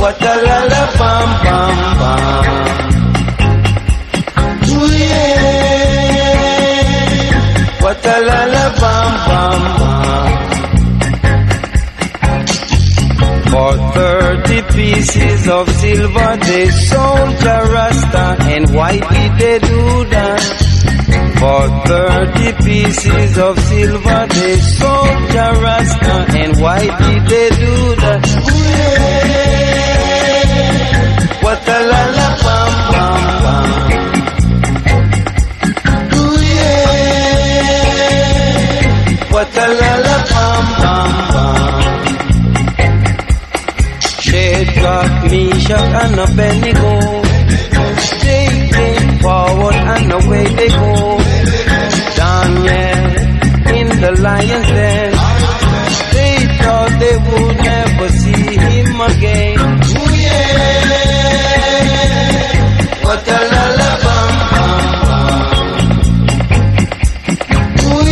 What a la la bam bam bam. Ooh yeah. What a la la bam bam bam. For 30 pieces of silver they sold Jah Rasta, and why did they do that? For 30 pieces of silver they sold Jah Rasta, and why did they do that? Yeah. What a la la bam bam bam. Ooh yeah. What a la la bam bam bam. Shadrach, Meshach and Abednego, they came forward and away they go. Daniel in the lion's den, they thought they would never see him again. Ooh yeah, what a la la bam bam bam. Ooh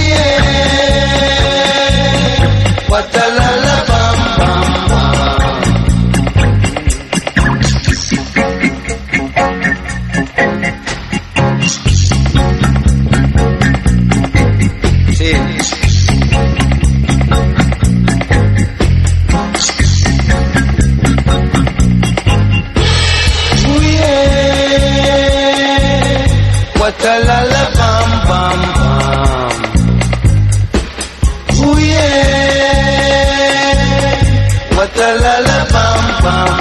yeah, what a la la bam bam bam. What a la la bam bam bam. Ooh yeah. What a la la bam bam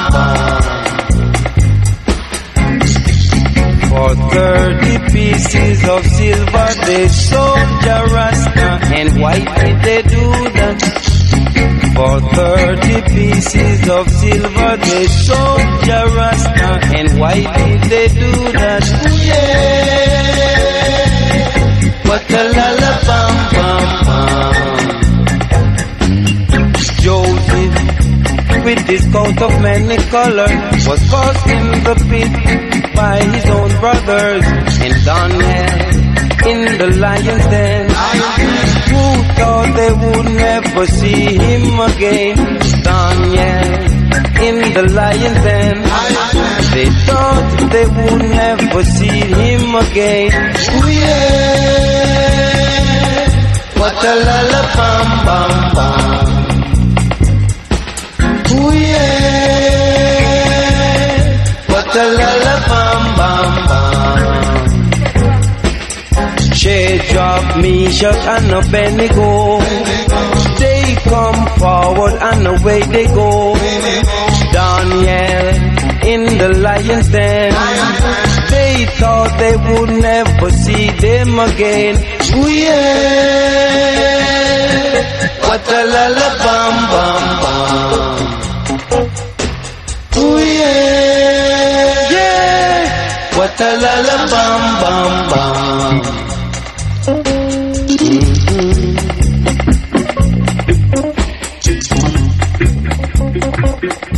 bam. For 30 pieces of silver they sold Jah Rasta, and why did they do that? For 30 pieces of silver they sold Jah Rasta, and why did they do that? Ooh yeah. What a la la bam bam bam. Joseph, with his coat of many colors, was cast in the pit by his own brothers, and Daniel in the lion's den, who thought they would never see him again. Daniel in the lion's den, they thought they would never see him again. Ooh yeah, what a la la bam bam bam. Ooh yeah, what a la la bam bam bam. Shadrach, Meshach and Abednego, they come forward and away they go. Daniel in the lion's den, they thought they would never see them again. Ooh yeah, what a la la bam bam bam. Ooh yeah, yeah, what a la la bam bam bam.